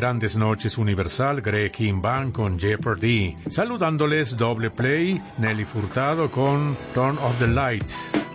Grandes Noches Universal, Greg Kimban con Jeopardy. Saludándoles Doble Play, Nelly Furtado con Turn Off the Lights.